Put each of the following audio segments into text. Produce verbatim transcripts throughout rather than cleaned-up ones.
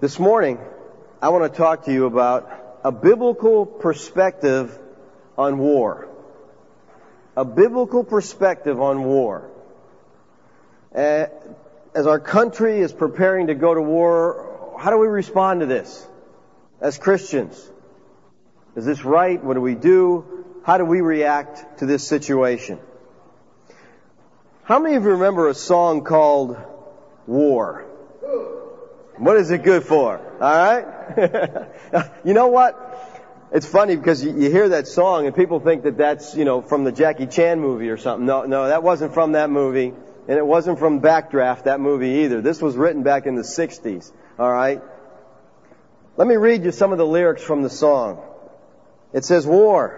This morning, I want to talk to you about a biblical perspective on war. A biblical perspective on war. Uh, as our country is preparing to go to war, how do we respond to this as Christians? Is this right? What do we do? How do we react to this situation? How many of you remember a song called War? What is it good for? All right? You know what? It's funny because you, you hear that song and people think that that's, you know, from the Jackie Chan movie or something. No, no, that wasn't from that movie. And it wasn't from Backdraft, that movie either. This was written back in the sixties. All right? Let me read you some of the lyrics from the song. It says, war.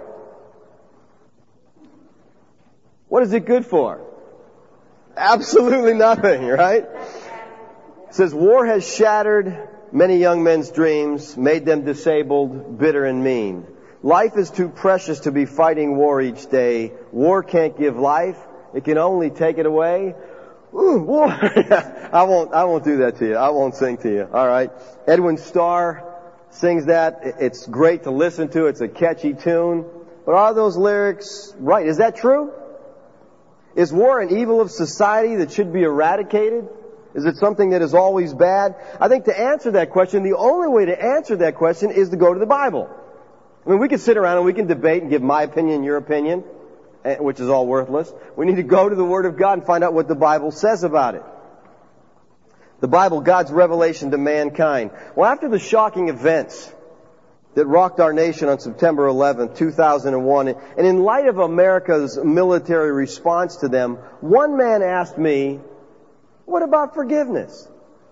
What is it good for? Absolutely nothing, right? It says, war has shattered many young men's dreams, made them disabled, bitter and mean. Life is too precious to be fighting war each day. War can't give life. It can only take it away. Ooh, war. I won't, I won't do that to you. I won't sing to you. All right. Edwin Starr sings that. It's great to listen to. It's a catchy tune. But are those lyrics right? Is that true? Is war an evil of society that should be eradicated? Is it something that is always bad? I think to answer that question, the only way to answer that question is to go to the Bible. I mean, we can sit around and we can debate and give my opinion, your opinion, which is all worthless. We need to go to the Word of God and find out what the Bible says about it. The Bible, God's revelation to mankind. Well, after the shocking events that rocked our nation on September eleventh, two thousand one, and in light of America's military response to them, one man asked me, what about forgiveness?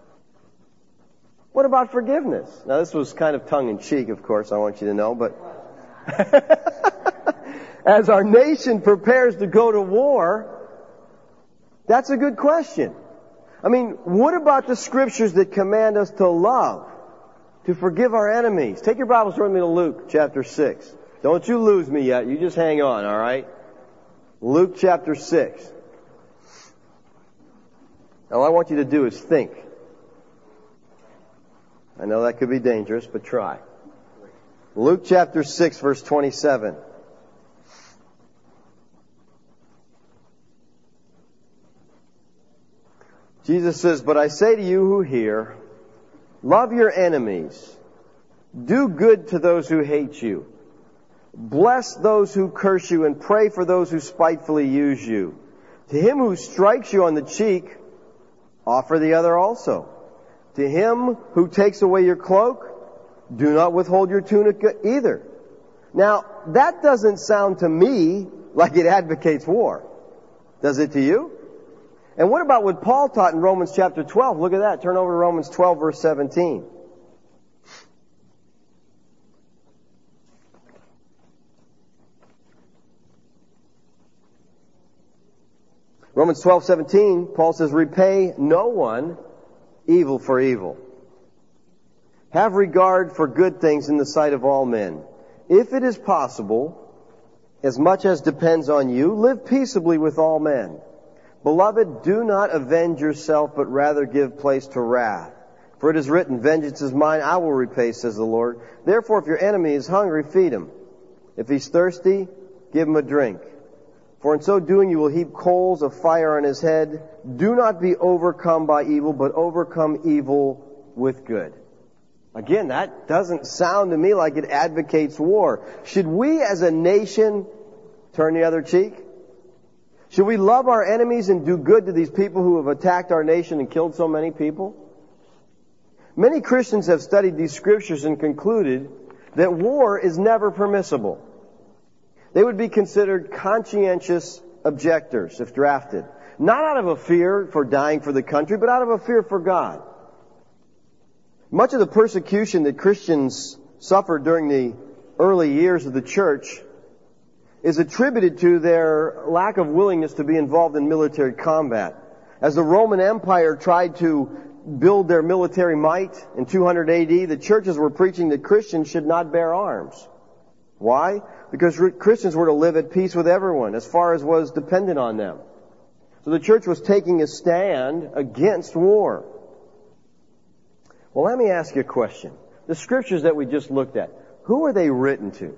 What about forgiveness? Now, this was kind of tongue-in-cheek, of course, I want you to know, but as our nation prepares to go to war, that's a good question. I mean, what about the scriptures that command us to love, to forgive our enemies? Take your Bibles with me to Luke chapter six. Don't you lose me yet. You just hang on, all right? Luke chapter six. All I want you to do is think. I know that could be dangerous, but try. Luke chapter six, verse twenty-seven. Jesus says, but I say to you who hear, love your enemies. Do good to those who hate you. Bless those who curse you and pray for those who spitefully use you. To him who strikes you on the cheek, offer the other also. To him who takes away your cloak, do not withhold your tunic either. Now, that doesn't sound to me like it advocates war. Does it to you? And what about what Paul taught in Romans chapter twelve? Look at that. Turn over to Romans twelve, verse seventeen. Romans twelve, seventeen, Paul says, repay no one evil for evil. Have regard for good things in the sight of all men. If it is possible, as much as depends on you, live peaceably with all men. Beloved, do not avenge yourself, but rather give place to wrath. For it is written, vengeance is mine, I will repay, says the Lord. Therefore, if your enemy is hungry, feed him. If he's thirsty, give him a drink. For in so doing you will heap coals of fire on his head. Do not be overcome by evil, but overcome evil with good. Again, that doesn't sound to me like it advocates war. Should we as a nation turn the other cheek? Should we love our enemies and do good to these people who have attacked our nation and killed so many people? Many Christians have studied these scriptures and concluded that war is never permissible. They would be considered conscientious objectors if drafted. Not out of a fear for dying for the country, but out of a fear for God. Much of the persecution that Christians suffered during the early years of the church is attributed to their lack of willingness to be involved in military combat. As the Roman Empire tried to build their military might in two hundred A D, the churches were preaching that Christians should not bear arms. Why? Because Christians were to live at peace with everyone as far as was dependent on them. So the church was taking a stand against war. Well, let me ask you a question. The scriptures that we just looked at, who are they written to?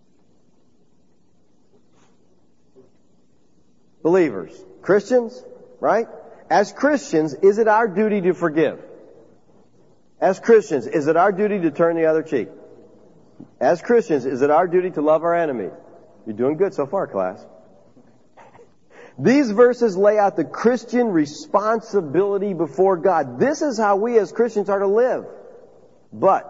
Believers. Christians, right? As Christians, is it our duty to forgive? As Christians, is it our duty to turn the other cheek? As Christians, is it our duty to love our enemies? You're doing good so far, class. These verses lay out the Christian responsibility before God. This is how we as Christians are to live. But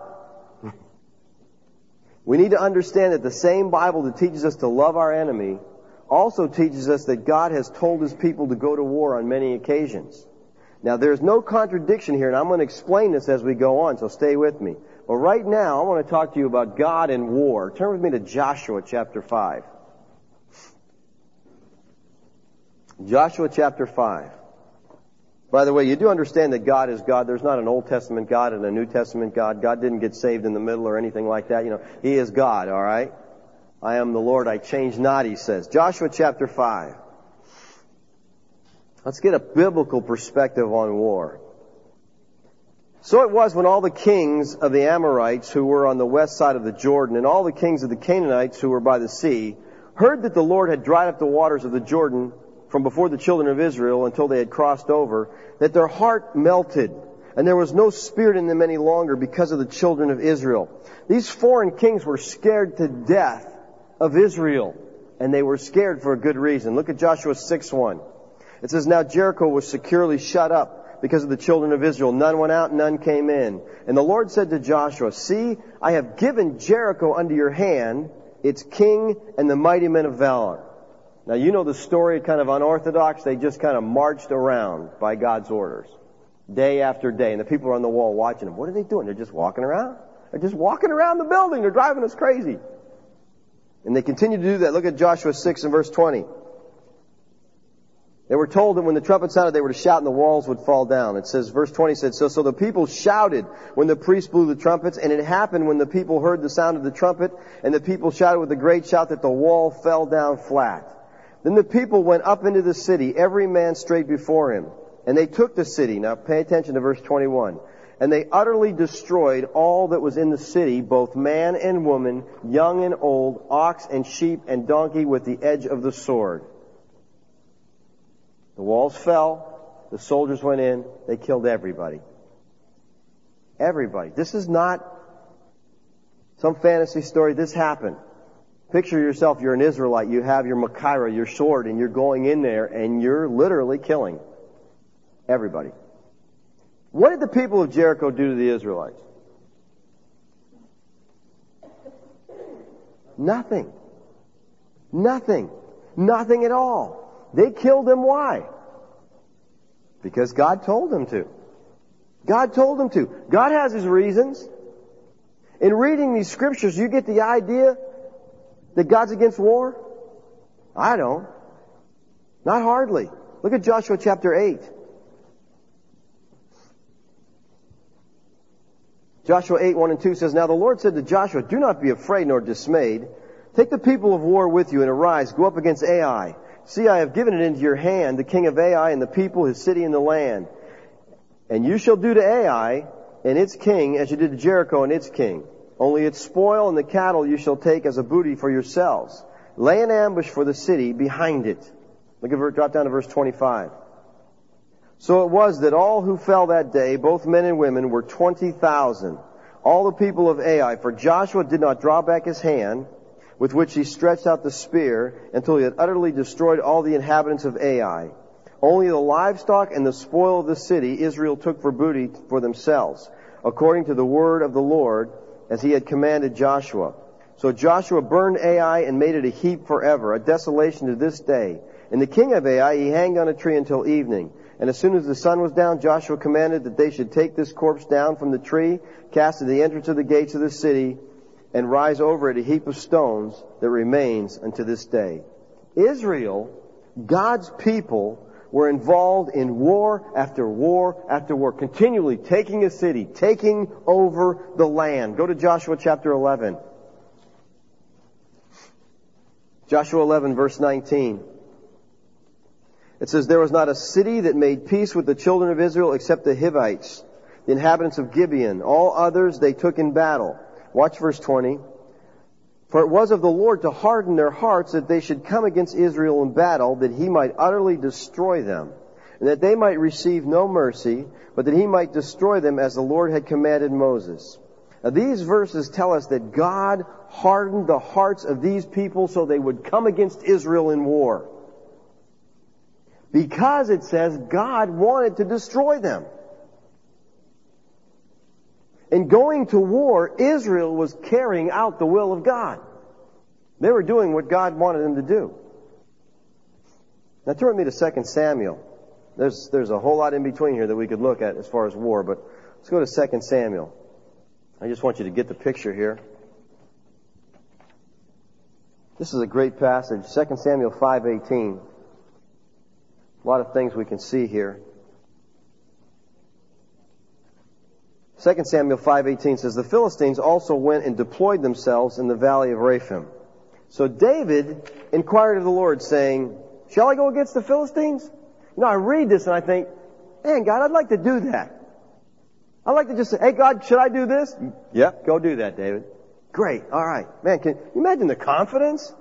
we need to understand that the same Bible that teaches us to love our enemy also teaches us that God has told His people to go to war on many occasions. Now, there's no contradiction here, and I'm going to explain this as we go on, so stay with me. But right now, I want to talk to you about God and war. Turn with me to Joshua chapter five. Joshua chapter five. By the way, you do understand that God is God. There's not an Old Testament God and a New Testament God. God didn't get saved in the middle or anything like that. You know, He is God, all right? I am the Lord, I change not, He says. Joshua chapter five. Let's get a biblical perspective on war. So it was when all the kings of the Amorites who were on the west side of the Jordan and all the kings of the Canaanites who were by the sea heard that the Lord had dried up the waters of the Jordan from before the children of Israel until they had crossed over, that their heart melted, and there was no spirit in them any longer because of the children of Israel. These foreign kings were scared to death of Israel, and they were scared for a good reason. Look at Joshua six one. It says, Now Jericho was securely shut up because of the children of Israel. None went out, none came in. And the Lord said to Joshua, See, I have given Jericho unto your hand, its king and the mighty men of valor. Now, you know the story, kind of unorthodox. They just kind of marched around by God's orders, day after day. And the people are on the wall watching them. What are they doing? They're just walking around. They're just walking around the building. They're driving us crazy. And they continue to do that. Look at Joshua six and verse twenty. They were told that when the trumpet sounded, they were to shout and the walls would fall down. It says, verse twenty said, so, so the people shouted when the priest blew the trumpets, and it happened when the people heard the sound of the trumpet, and the people shouted with a great shout that the wall fell down flat. Then the people went up into the city, every man straight before him. And they took the city. Now pay attention to verse twenty-one. And they utterly destroyed all that was in the city, both man and woman, young and old, ox and sheep and donkey with the edge of the sword. The walls fell. The soldiers went in. They killed everybody. Everybody. This is not some fantasy story. This happened. Picture yourself, you're an Israelite. You have your Machaira, your sword, and you're going in there and you're literally killing everybody. What did the people of Jericho do to the Israelites? Nothing. Nothing. Nothing at all. They killed them. Why? Because God told them to. God told them to. God has His reasons. In reading these scriptures, you get the idea that God's against war? I don't. Not hardly. Look at Joshua chapter eight. Joshua eight, one and two says, Now the Lord said to Joshua, Do not be afraid nor dismayed. Take the people of war with you and arise, go up against Ai. See, I have given it into your hand, the king of Ai and the people, his city and the land. And you shall do to Ai and its king as you did to Jericho and its king. Only its spoil and the cattle you shall take as a booty for yourselves. Lay an ambush for the city behind it. Look at, drop down to verse twenty-five. So it was that all who fell that day, both men and women, were twenty thousand. All the people of Ai, for Joshua did not draw back his hand, with which he stretched out the spear, until he had utterly destroyed all the inhabitants of Ai. Only the livestock and the spoil of the city Israel took for booty for themselves, according to the word of the Lord, as he had commanded Joshua. So Joshua burned Ai and made it a heap forever, a desolation to this day. And the king of Ai he hanged on a tree until evening. And as soon as the sun was down, Joshua commanded that they should take this corpse down from the tree, cast it at the entrance of the gates of the city, and rise over it a heap of stones that remains unto this day. Israel, God's people, were involved in war after war after war, continually taking a city, taking over the land. Go to Joshua chapter eleven. Joshua eleven, verse nineteen. It says, There was not a city that made peace with the children of Israel except the Hivites. the inhabitants of Gibeon. All others they took in battle. Watch verse twenty. For it was of the Lord to harden their hearts that they should come against Israel in battle, that he might utterly destroy them, and that they might receive no mercy, but that he might destroy them as the Lord had commanded Moses. Now these verses tell us that God hardened the hearts of these people so they would come against Israel in war. Because it says God wanted to destroy them. In going to war, Israel was carrying out the will of God. They were doing what God wanted them to do. Now turn with me to Second Samuel. There's, there's a whole lot in between here that we could look at as far as war, but let's go to Second Samuel. I just want you to get the picture here. This is a great passage, Second Samuel five eighteen. A lot of things we can see here. Second Samuel five eighteen says, the Philistines also went and deployed themselves in the valley of Rephaim. So David inquired of the Lord, saying, shall I go against the Philistines? You know, I read this and I think, man, God, I'd like to do that. I'd like to just say, hey, God, should I do this? Yep, go do that, David. Great, all right. Man, can you imagine the confidence?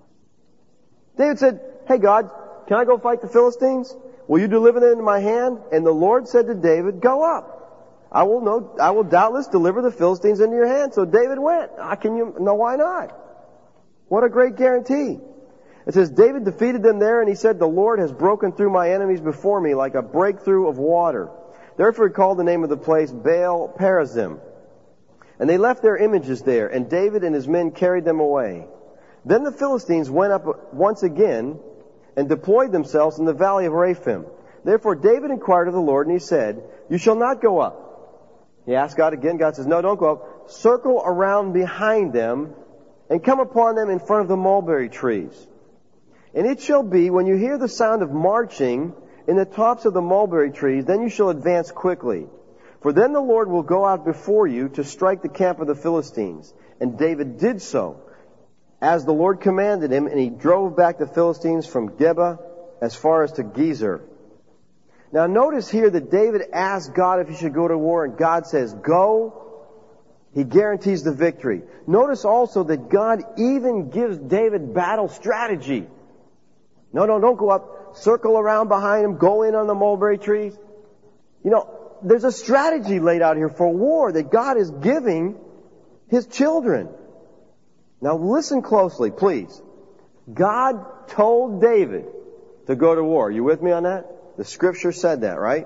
David said, hey, God, can I go fight the Philistines? Will you deliver them into my hand? And the Lord said to David, go up. I will know, I will doubtless deliver the Philistines into your hand. So David went. How can you, no, why not? What a great guarantee. It says, David defeated them there, and he said, the Lord has broken through my enemies before me like a breakthrough of water. Therefore he called the name of the place Baal Perazim. And they left their images there, and David and his men carried them away. Then the Philistines went up once again and deployed themselves in the valley of Rephaim. Therefore David inquired of the Lord, and he said, you shall not go up. He asked God again. God says, no, don't go up. Circle around behind them and come upon them in front of the mulberry trees. And it shall be, when you hear the sound of marching in the tops of the mulberry trees, then you shall advance quickly. For then the Lord will go out before you to strike the camp of the Philistines. And David did so, as the Lord commanded him, and he drove back the Philistines from Geba as far as to Gezer. Now notice here that David asked God if he should go to war, and God says, go. He guarantees the victory. Notice also that God even gives David battle strategy. No, no, don't go up. Circle around behind him. Go in on the mulberry trees. You know, there's a strategy laid out here for war that God is giving His children. Now listen closely, please. God told David to go to war. You with me on that? The Scripture said that, right?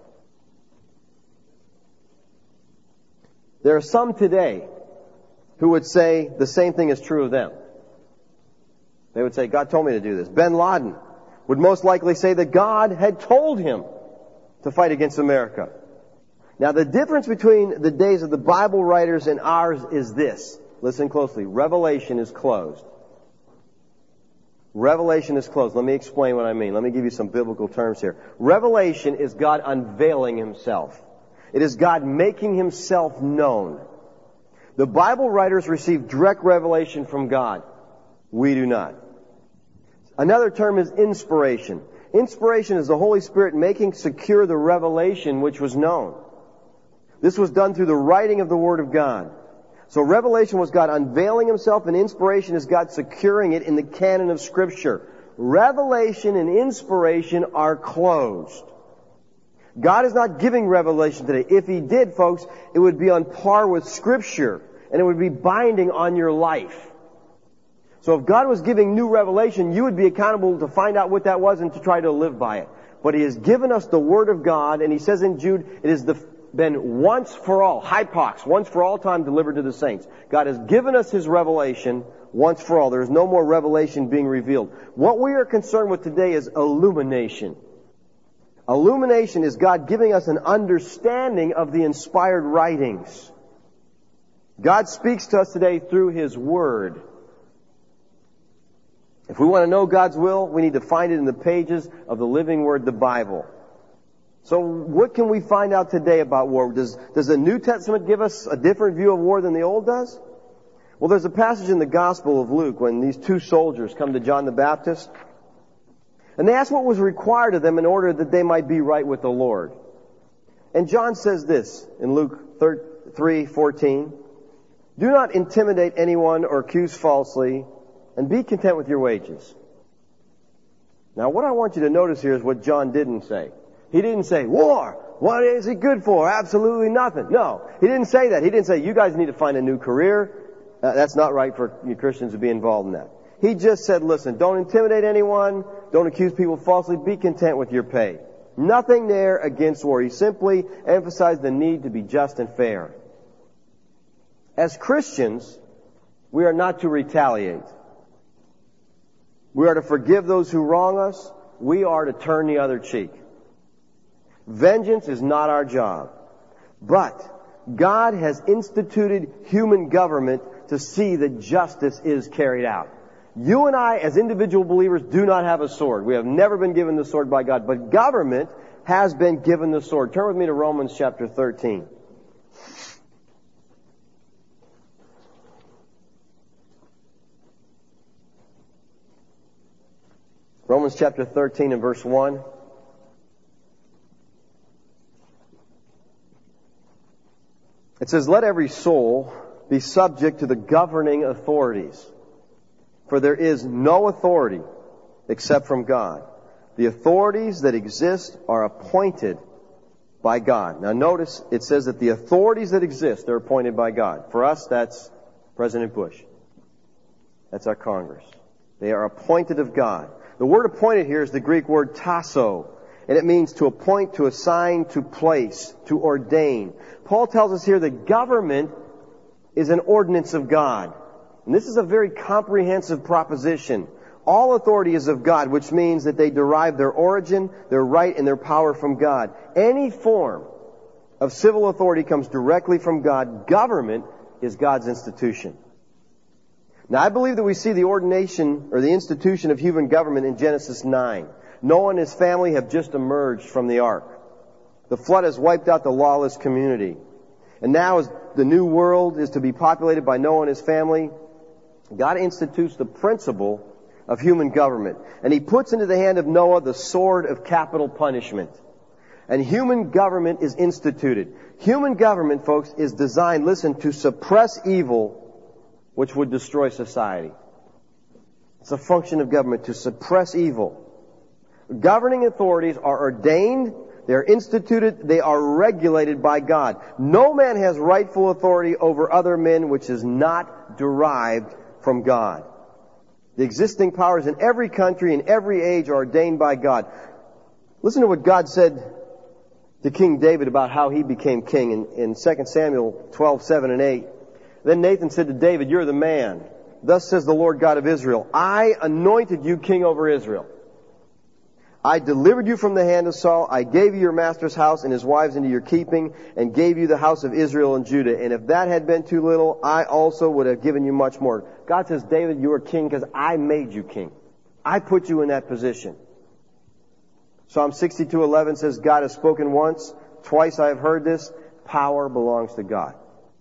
There are some today who would say the same thing is true of them. They would say, God told me to do this. Bin Laden would most likely say that God had told him to fight against America. Now the difference between the days of the Bible writers and ours is this. Listen closely. Revelation is closed. Revelation is closed. Let me explain what I mean. Let me give you some biblical terms here. Revelation is God unveiling Himself. It is God making Himself known. The Bible writers receive direct revelation from God. We do not. Another term is inspiration. Inspiration is the Holy Spirit making secure the revelation which was known. This was done through the writing of the Word of God. So revelation was God unveiling Himself, and inspiration is God securing it in the canon of Scripture. Revelation and inspiration are closed. God is not giving revelation today. If He did, folks, it would be on par with Scripture, and it would be binding on your life. So if God was giving new revelation, you would be accountable to find out what that was and to try to live by it. But He has given us the Word of God, and He says in Jude, it is the been once for all, hypox, once for all time delivered to the saints. God has given us His revelation once for all. There is no more revelation being revealed. What we are concerned with today is illumination. Illumination is God giving us an understanding of the inspired writings. God speaks to us today through His Word. If we want to know God's will, we need to find it in the pages of the living Word, the Bible. So what can we find out today about war? Does, does the New Testament give us a different view of war than the Old does? Well, there's a passage in the Gospel of Luke when these two soldiers come to John the Baptist, and they ask what was required of them in order that they might be right with the Lord. And John says this in Luke three fourteen, do not intimidate anyone or accuse falsely, and be content with your wages. Now what I want you to notice here is what John didn't say. He didn't say, war, what is it good for? Absolutely nothing. No, he didn't say that. He didn't say, you guys need to find a new career. Uh, that's not right for you Christians to be involved in that. He just said, listen, don't intimidate anyone, don't accuse people falsely, be content with your pay. Nothing there against war. He simply emphasized the need to be just and fair. As Christians, we are not to retaliate. We are to forgive those who wrong us. We are to turn the other cheek. Vengeance is not our job. But God has instituted human government to see that justice is carried out. You and I, as individual believers, do not have a sword. We have never been given the sword by God. But government has been given the sword. Turn with me to Romans chapter thirteen. Romans chapter thirteen and verse one. It says, let every soul be subject to the governing authorities. For there is no authority except from God. The authorities that exist are appointed by God. Now notice, it says that the authorities that exist are appointed by God. For us, that's President Bush. That's our Congress. They are appointed of God. The word appointed here is the Greek word tasso. And it means to appoint, to assign, to place, to ordain. Paul tells us here that government is an ordinance of God. And this is a very comprehensive proposition. All authority is of God, which means that they derive their origin, their right, and their power from God. Any form of civil authority comes directly from God. Government is God's institution. Now, I believe that we see the ordination or the institution of human government in Genesis nine. Noah and his family have just emerged from the ark. The flood has wiped out the lawless community. And now as the new world is to be populated by Noah and his family, God institutes the principle of human government. And He puts into the hand of Noah the sword of capital punishment. And human government is instituted. Human government, folks, is designed, listen, to suppress evil which would destroy society. It's a function of government, to suppress evil. Governing authorities are ordained, they are instituted, they are regulated by God. No man has rightful authority over other men which is not derived from God. The existing powers in every country, in every age, are ordained by God. Listen to what God said to King David about how he became king in, in Second Samuel twelve, seven and eight. Then Nathan said to David, you're the man. Thus says the Lord God of Israel, I anointed you king over Israel. I delivered you from the hand of Saul. I gave you your master's house and his wives into your keeping, and gave you the house of Israel and Judah. And if that had been too little, I also would have given you much more. God says, David, you are king because I made you king. I put you in that position. Psalm sixty-two eleven says, God has spoken once, twice I have heard this. Power belongs to God.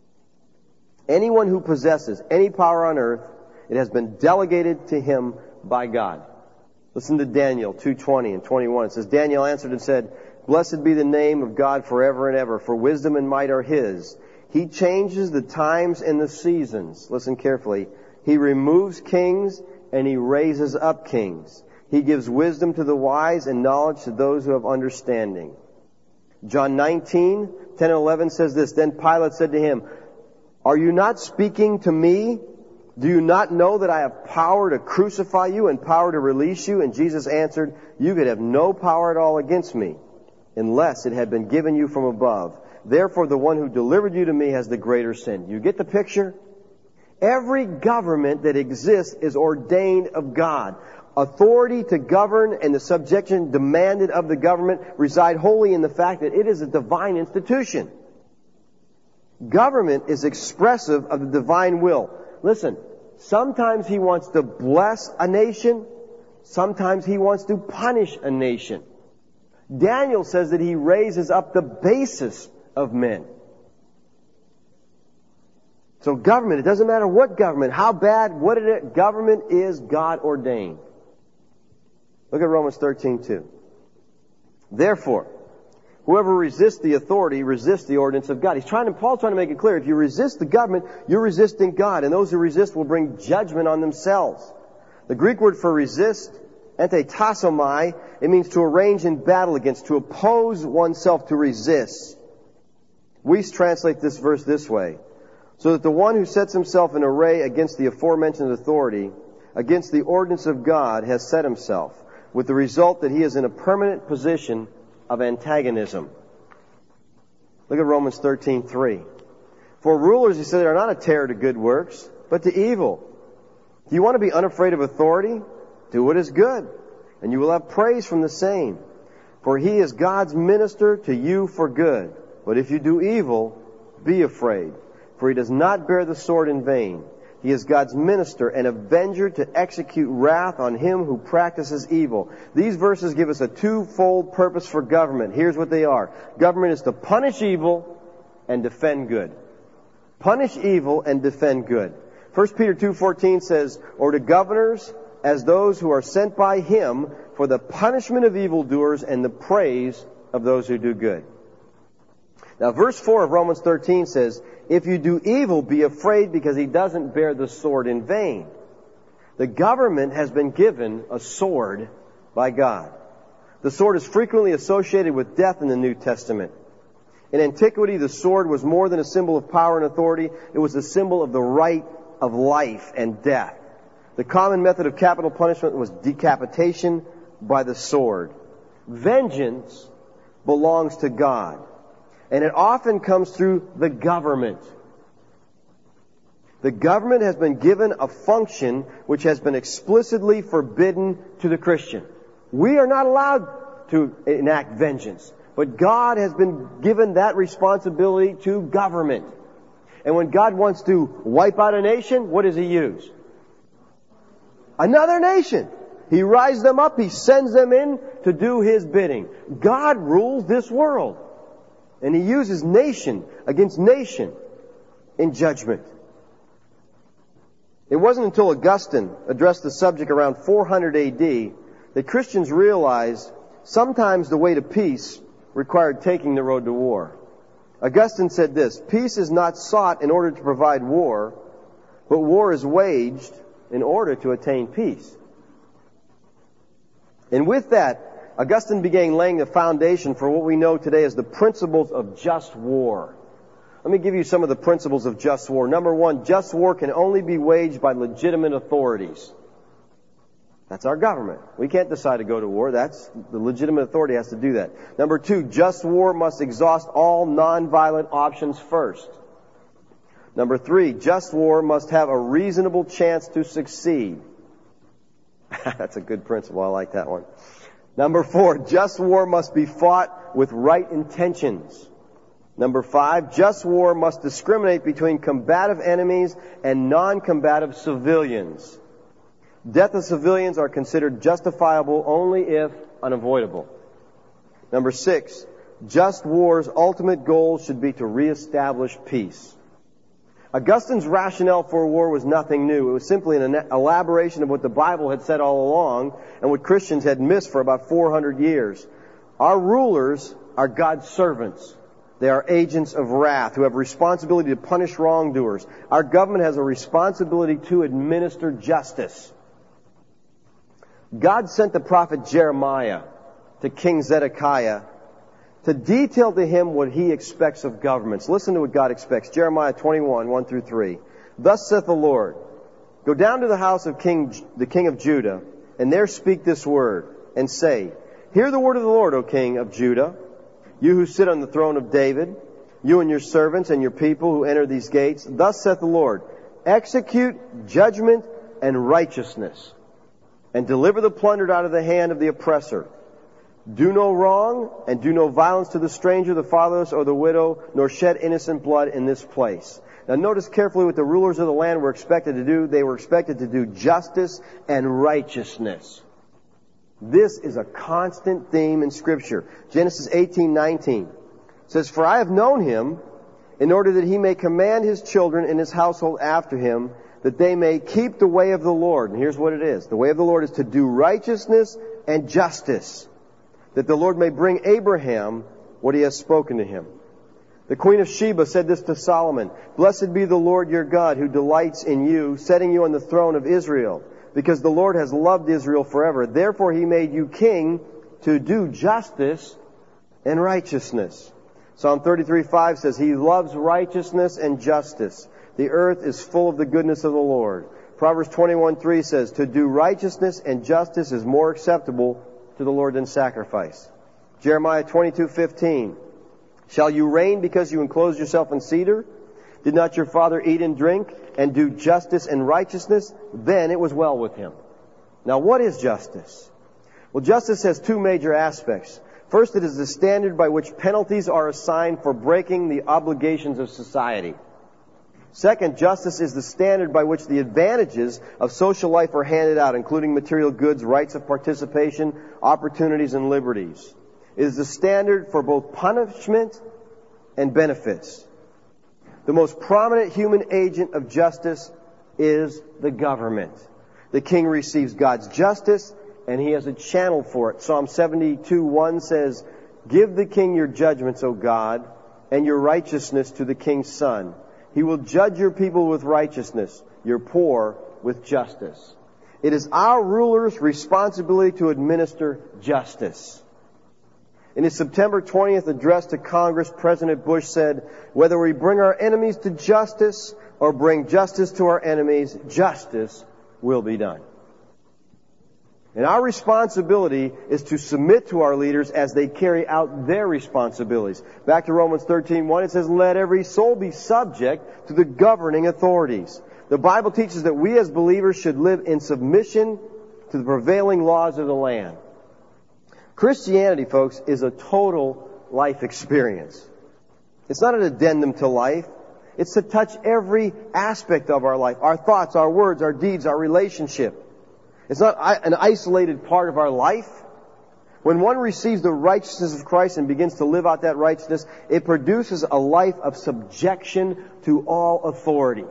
Anyone who possesses any power on earth, it has been delegated to him by God. Listen to Daniel two twenty and twenty-one. It says, Daniel answered and said, blessed be the name of God forever and ever, for wisdom and might are His. He changes the times and the seasons. Listen carefully. He removes kings and He raises up kings. He gives wisdom to the wise and knowledge to those who have understanding. John nineteen, ten and eleven says this, then Pilate said to him, are you not speaking to me? Do you not know that I have power to crucify you and power to release you? And Jesus answered, you could have no power at all against me, unless it had been given you from above. Therefore, the one who delivered you to me has the greater sin. You get the picture? Every government that exists is ordained of God. Authority to govern and the subjection demanded of the government reside wholly in the fact that it is a divine institution. Government is expressive of the divine will. Listen, sometimes He wants to bless a nation. Sometimes He wants to punish a nation. Daniel says that He raises up the basis of men. So government, it doesn't matter what government, how bad, what it is, government is God ordained. Look at Romans thirteen two. Therefore, Whoever resists the authority resists the ordinance of God. He's trying to, Paul's trying to make it clear. If you resist the government, you're resisting God. And those who resist will bring judgment on themselves. The Greek word for resist, antitasomai, it means to arrange in battle against, to oppose oneself, to resist. We translate this verse this way. So that the one who sets himself in array against the aforementioned authority, against the ordinance of God, has set himself, with the result that he is in a permanent position of antagonism. Look at Romans thirteen three. For rulers, he said, are not a terror to good works, but to evil. Do you want to be unafraid of authority? Do what is good, and you will have praise from the same. For he is God's minister to you for good. But if you do evil, be afraid, for he does not bear the sword in vain. He is God's minister, an avenger to execute wrath on him who practices evil. These verses give us a twofold purpose for government. Here's what they are. Government is to punish evil and defend good. Punish evil and defend good. First Peter two fourteen says, or to governors as those who are sent by him for the punishment of evildoers and the praise of those who do good. Now, verse four of Romans thirteen says, if you do evil, be afraid because he doesn't bear the sword in vain. The government has been given a sword by God. The sword is frequently associated with death in the New Testament. In antiquity, the sword was more than a symbol of power and authority. It was a symbol of the right of life and death. The common method of capital punishment was decapitation by the sword. Vengeance belongs to God. And it often comes through the government. The government has been given a function which has been explicitly forbidden to the Christian. We are not allowed to enact vengeance. But God has been given that responsibility to government. And when God wants to wipe out a nation, what does He use? Another nation. He rises them up. He sends them in to do His bidding. God rules this world. And He uses nation against nation in judgment. It wasn't until Augustine addressed the subject around four hundred A D that Christians realized sometimes the way to peace required taking the road to war. Augustine said this, peace is not sought in order to provide war, but war is waged in order to attain peace. And with that, Augustine began laying the foundation for what we know today as the principles of just war. Let me give you some of the principles of just war. Number one, just war can only be waged by legitimate authorities. That's our government. We can't decide to go to war. That's the legitimate authority has to do that. Number two, just war must exhaust all nonviolent options first. Number three, just war must have a reasonable chance to succeed. That's a good principle. I like that one. Number four, just war must be fought with right intentions. Number five, just war must discriminate between combative enemies and non-combative civilians. Death of civilians are considered justifiable only if unavoidable. Number six, just war's ultimate goal should be to reestablish peace. Augustine's rationale for war was nothing new. It was simply an elaboration of what the Bible had said all along and what Christians had missed for about four hundred years. Our rulers are God's servants. They are agents of wrath who have responsibility to punish wrongdoers. Our government has a responsibility to administer justice. God sent the prophet Jeremiah to King Zedekiah to detail to him what he expects of governments. Listen to what God expects. Jeremiah twenty-one, one through three. Thus saith the Lord, go down to the house of King, the king of Judah, and there speak this word, and say, hear the word of the Lord, O king of Judah, you who sit on the throne of David, you and your servants and your people who enter these gates. Thus saith the Lord, execute judgment and righteousness, and deliver the plundered out of the hand of the oppressor. Do no wrong, and do no violence to the stranger, the fatherless, or the widow, nor shed innocent blood in this place. Now notice carefully what the rulers of the land were expected to do. They were expected to do justice and righteousness. This is a constant theme in Scripture. Genesis eighteen nineteen says, for I have known him in order that he may command his children and his household after him, that they may keep the way of the Lord. And here's what it is. The way of the Lord is to do righteousness and justice, that the Lord may bring Abraham what he has spoken to him. The Queen of Sheba said this to Solomon, "Blessed be the Lord your God, who delights in you, setting you on the throne of Israel, because the Lord has loved Israel forever. Therefore he made you king to do justice and righteousness." Psalm thirty-three five says, "He loves righteousness and justice. The earth is full of the goodness of the Lord." Proverbs twenty-one three says, "To do righteousness and justice is more acceptable to the Lord than sacrifice." Jeremiah twenty-two fifteen, "Shall you reign because you enclose yourself in cedar? Did not your father eat and drink and do justice and righteousness? Then it was well with him." Now, what is justice? Well, justice has two major aspects. First, it is the standard by which penalties are assigned for breaking the obligations of society. Second, justice is the standard by which the advantages of social life are handed out, including material goods, rights of participation, opportunities, and liberties. It is the standard for both punishment and benefits. The most prominent human agent of justice is the government. The king receives God's justice, and he has a channel for it. Psalm seventy-two one says, "Give the king your judgments, O God, and your righteousness to the king's son. He will judge your people with righteousness, your poor with justice." It is our rulers' responsibility to administer justice. In his September twentieth address to Congress, President Bush said, "Whether we bring our enemies to justice or bring justice to our enemies, justice will be done." And our responsibility is to submit to our leaders as they carry out their responsibilities. Back to Romans thirteen one, it says, "Let every soul be subject to the governing authorities." The Bible teaches that we as believers should live in submission to the prevailing laws of the land. Christianity, folks, is a total life experience. It's not an addendum to life. It's to touch every aspect of our life, our thoughts, our words, our deeds, our relationship. It's not an isolated part of our life. When one receives the righteousness of Christ and begins to live out that righteousness, it produces a life of subjection to all authority.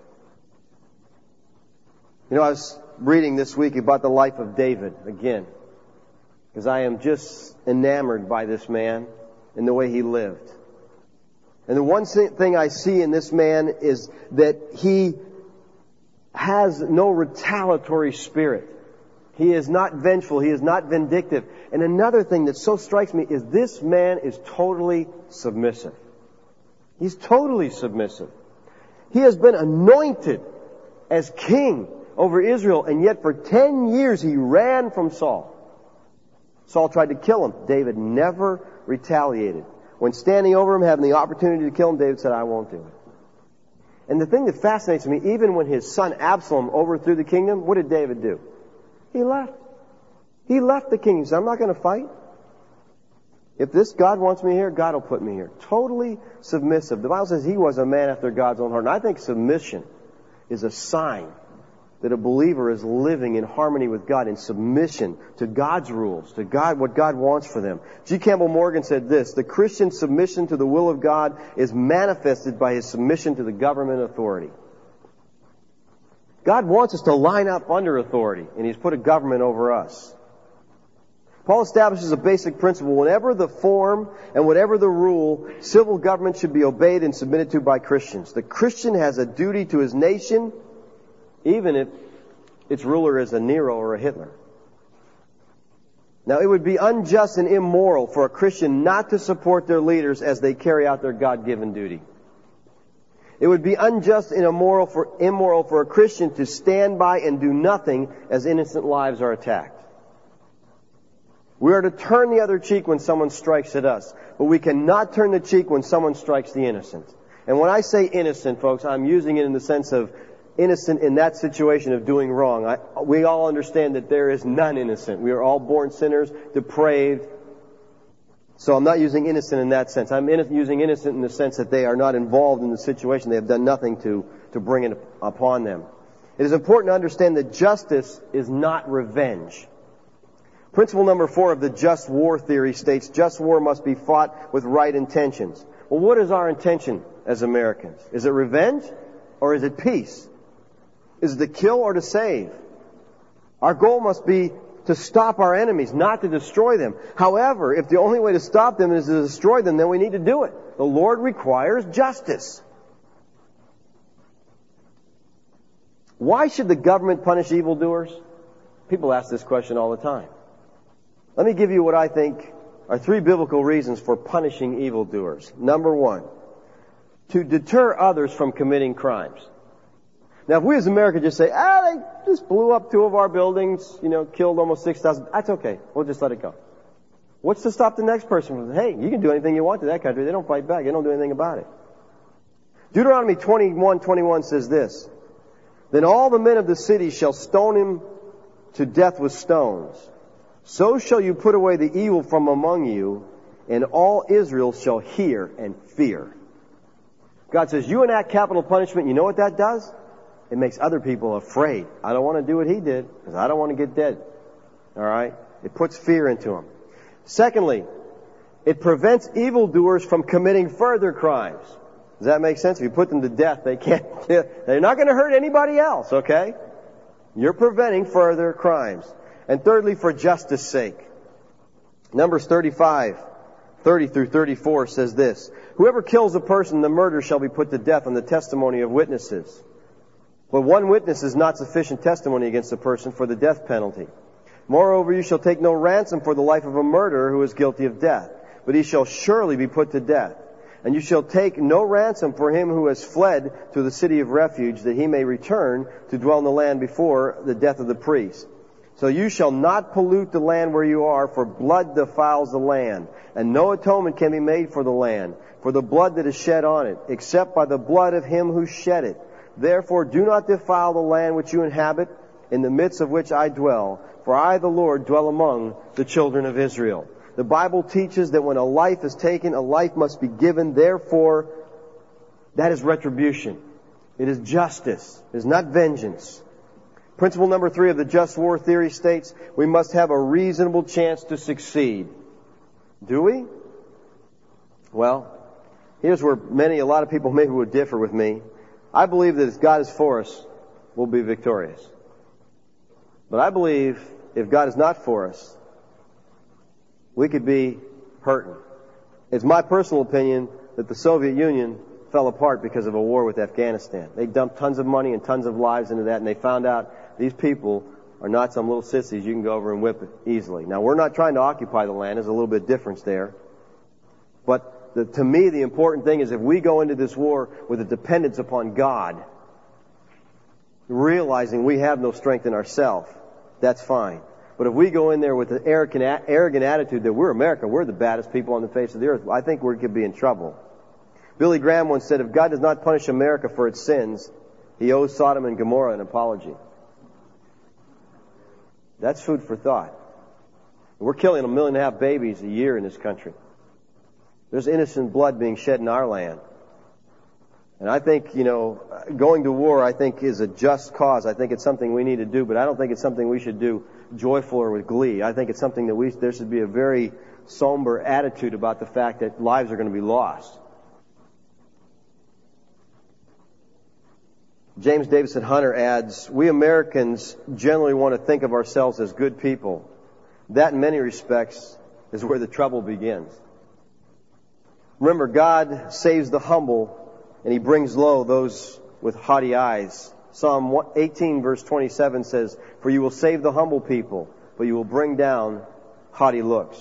You know, I was reading this week about the life of David again, because I am just enamored by this man and the way he lived. And the one thing I see in this man is that he has no retaliatory spirit. He is not vengeful. He is not vindictive. And another thing that so strikes me is this man is totally submissive. He's totally submissive. He has been anointed as king over Israel, and yet for ten years he ran from Saul. Saul tried to kill him. David never retaliated. When standing over him, having the opportunity to kill him, David said, "I won't do it." And the thing that fascinates me, even when his son Absalom overthrew the kingdom, what did David do? He left. He left the kingdom. He said, "I'm not going to fight. If this God wants me here, God will put me here." Totally submissive. The Bible says he was a man after God's own heart. And I think submission is a sign that a believer is living in harmony with God, in submission to God's rules, to God, what God wants for them. G. Campbell Morgan said this: "The Christian submission to the will of God is manifested by his submission to the government authority." God wants us to line up under authority, and He's put a government over us. Paul establishes a basic principle. Whatever the form and whatever the rule, civil government should be obeyed and submitted to by Christians. The Christian has a duty to his nation, even if its ruler is a Nero or a Hitler. Now, it would be unjust and immoral for a Christian not to support their leaders as they carry out their God-given duty. It would be unjust and immoral for, immoral for a Christian to stand by and do nothing as innocent lives are attacked. We are to turn the other cheek when someone strikes at us, but we cannot turn the cheek when someone strikes the innocent. And when I say innocent, folks, I'm using it in the sense of innocent in that situation of doing wrong. I, we all understand that there is none innocent. We are all born sinners, depraved. So I'm not using innocent in that sense. I'm in, using innocent in the sense that they are not involved in the situation. They have done nothing to, to bring it upon them. It is important to understand that justice is not revenge. Principle number four of the just war theory states just war must be fought with right intentions. Well, what is our intention as Americans? Is it revenge or is it peace? Is it to kill or to save? Our goal must be to stop our enemies, not to destroy them. However, if the only way to stop them is to destroy them, then we need to do it. The Lord requires justice. Why should the government punish evildoers? People ask this question all the time. Let me give you what I think are three biblical reasons for punishing evildoers. Number one, to deter others from committing crimes. Now, if we as America just say, ah, they just blew up two of our buildings, you know, killed almost six thousand, that's okay. We'll just let it go. What's to stop the next person from, hey, you can do anything you want to that country. They don't fight back. They don't do anything about it. Deuteronomy twenty-one twenty-one says this, then all the men of the city shall stone him to death with stones. So shall you put away the evil from among you, and all Israel shall hear and fear. God says, you enact capital punishment, you know what that does? It makes other people afraid. I don't want to do what he did, because I don't want to get dead. All right? It puts fear into them. Secondly, it prevents evildoers from committing further crimes. Does that make sense? If you put them to death, they can't, they're not going to hurt anybody else, okay? You're preventing further crimes. And thirdly, for justice' sake. Numbers thirty-five, thirty through thirty-four says this, whoever kills a person in the murder shall be put to death on the testimony of witnesses. But one witness is not sufficient testimony against a person for the death penalty. Moreover, you shall take no ransom for the life of a murderer who is guilty of death, but he shall surely be put to death. And you shall take no ransom for him who has fled to the city of refuge, that he may return to dwell in the land before the death of the priest. So you shall not pollute the land where you are, for blood defiles the land, and no atonement can be made for the land, for the blood that is shed on it, except by the blood of him who shed it. Therefore do not defile the land which you inhabit, in the midst of which I dwell, for I, the Lord, dwell among the children of Israel. The Bible teaches that when a life is taken, a life must be given. Therefore, that is retribution. It is justice. It is not vengeance. Principle number three of the just war theory states we must have a reasonable chance to succeed. Do we? Well, here's where many, a lot of people maybe would differ with me. I believe that if God is for us, we'll be victorious. But I believe if God is not for us, we could be hurting. It's my personal opinion that the Soviet Union fell apart because of a war with Afghanistan. They dumped tons of money and tons of lives into that, and they found out these people are not some little sissies you can go over and whip easily. Now, we're not trying to occupy the land. There's a little bit of difference there. But the, to me, the important thing is if we go into this war with a dependence upon God, realizing we have no strength in ourselves, that's fine. But if we go in there with an arrogant, arrogant attitude that we're America, we're the baddest people on the face of the earth, I think we could be in trouble. Billy Graham once said, if God does not punish America for its sins, he owes Sodom and Gomorrah an apology. That's food for thought. We're killing a million and a half babies a year in this country. There's innocent blood being shed in our land. And I think, you know, going to war, I think, is a just cause. I think it's something we need to do, but I don't think it's something we should do joyful or with glee. I think it's something that we, there should be a very somber attitude about the fact that lives are going to be lost. James Davison Hunter adds, we Americans generally want to think of ourselves as good people. That, in many respects, is where the trouble begins. Remember, God saves the humble, and He brings low those with haughty eyes. Psalm eighteen, verse twenty-seven says, for you will save the humble people, but you will bring down haughty looks.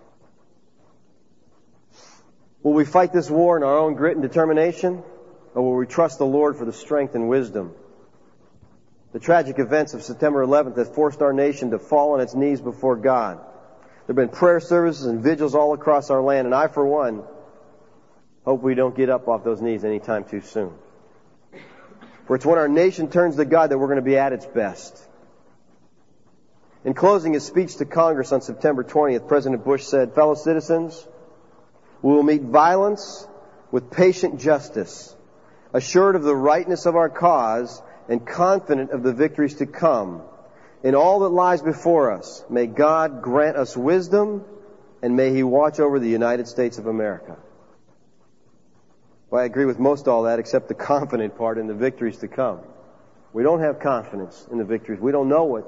Will we fight this war in our own grit and determination? Or will we trust the Lord for the strength and wisdom? The tragic events of September eleventh have forced our nation to fall on its knees before God. There have been prayer services and vigils all across our land, and I, for one, hope we don't get up off those knees anytime too soon. For it's when our nation turns to God that we're going to be at its best. In closing his speech to Congress on September twentieth, President Bush said, fellow citizens, we will meet violence with patient justice, assured of the rightness of our cause and confident of the victories to come. In all that lies before us, may God grant us wisdom, and may He watch over the United States of America. Well, I agree with most all that except the confident part in the victories to come. We don't have confidence in the victories. We don't know what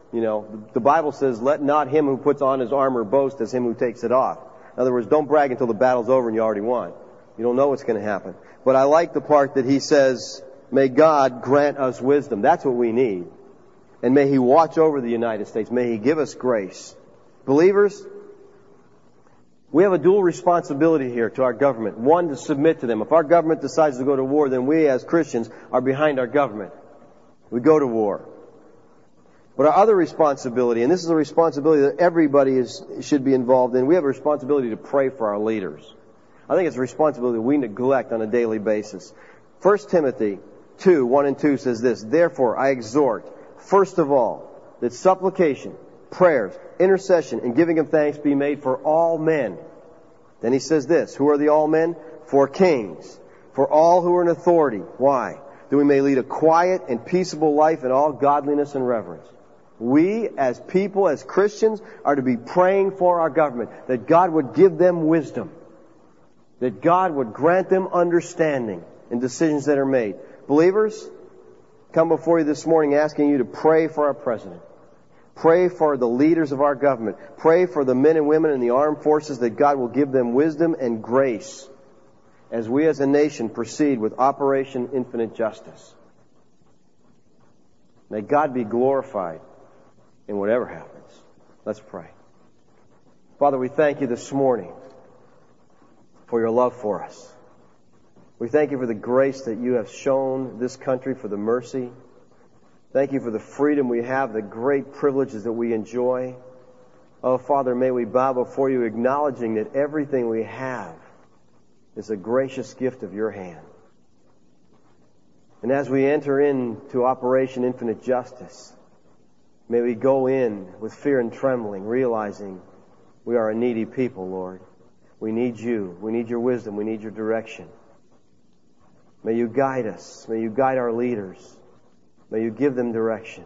You know, the Bible says, let not him who puts on his armor boast as him who takes it off. In other words, don't brag until the battle's over and you already won. You don't know what's going to happen. But I like the part that he says, may God grant us wisdom. That's what we need. And may He watch over the United States. May He give us grace. Believers, we have a dual responsibility here to our government. One, to submit to them. If our government decides to go to war, then we as Christians are behind our government. We go to war. But our other responsibility, and this is a responsibility that everybody is, should be involved in, we have a responsibility to pray for our leaders. I think it's a responsibility we neglect on a daily basis. First Timothy two, one and two says this, therefore I exhort, first of all, that supplication, prayers, intercession, and giving of thanks be made for all men. Then he says this, who are the all men? For kings, for all who are in authority. Why? That we may lead a quiet and peaceable life in all godliness and reverence. We, as people, as Christians, are to be praying for our government, that God would give them wisdom, that God would grant them understanding in decisions that are made. Believers, come before you this morning asking you to pray for our president. Pray for the leaders of our government. Pray for the men and women in the armed forces that God will give them wisdom and grace as we as a nation proceed with Operation Infinite Justice. May God be glorified in whatever happens. Let's pray. Father, we thank you this morning for your love for us. We thank you for the grace that you have shown this country, for the mercy. Thank you for the freedom we have, the great privileges that we enjoy. Oh, Father, may we bow before you acknowledging that everything we have is a gracious gift of your hand. And as we enter into Operation Infinite Justice, may we go in with fear and trembling, realizing we are a needy people, Lord. We need you. We need your wisdom. We need your direction. May you guide us. May you guide our leaders. May you give them direction.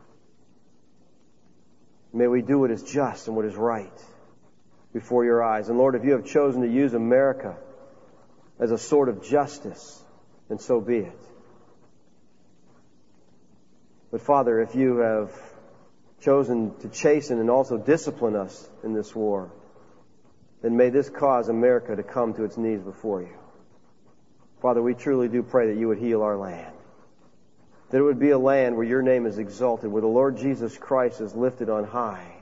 May we do what is just and what is right before your eyes. And Lord, if you have chosen to use America as a sword of justice, then so be it. But Father, if you have chosen to chasten and also discipline us in this war, then may this cause America to come to its knees before you. Father, we truly do pray that you would heal our land. That it would be a land where your name is exalted, where the Lord Jesus Christ is lifted on high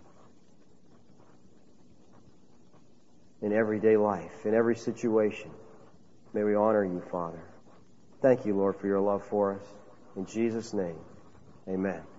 in everyday life, in every situation. May we honor you, Father. Thank you, Lord, for your love for us. In Jesus' name, amen.